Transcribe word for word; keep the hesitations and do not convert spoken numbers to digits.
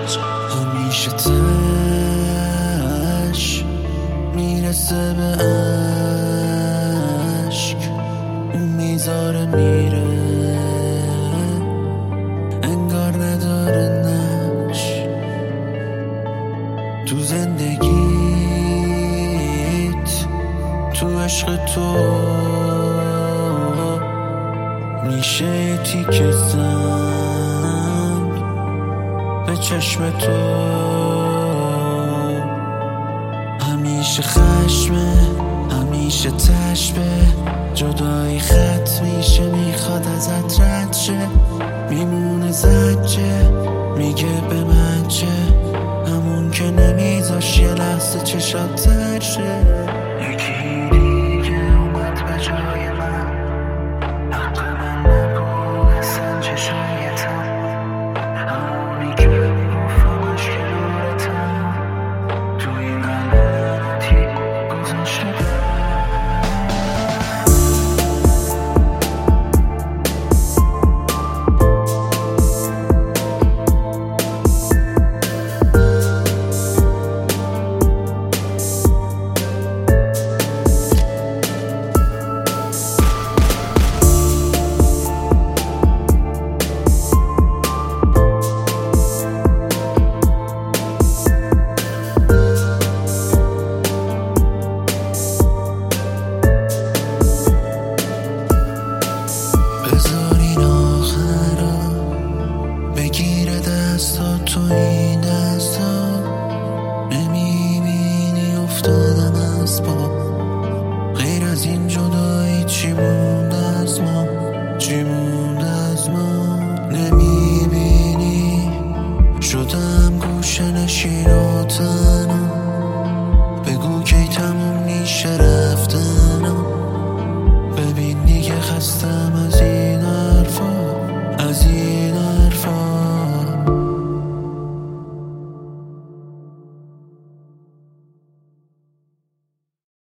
همیشه تش میرسه به عشق، اون میذاره میره انگار نداره نش. تو زندگیت، تو عشق تو میشه یه تیکه سنگ به چشم تو. همیشه خشمه، همیشه تشبه، جدایی خط میشه، میخواد ازت رد شه، میمونه زجه، میگه به من چه، همون که نمیذاش یه لحظه چشات تر شه. یکی دیگه اومد به جای من، حق من نبود اصلا چشایتم، همونی که میگفتمش کنارتم، توی قلبتی گذاشتم. بذارین آخرا بگیره دستا، تو این دستا نمیبینی افتادم از پا.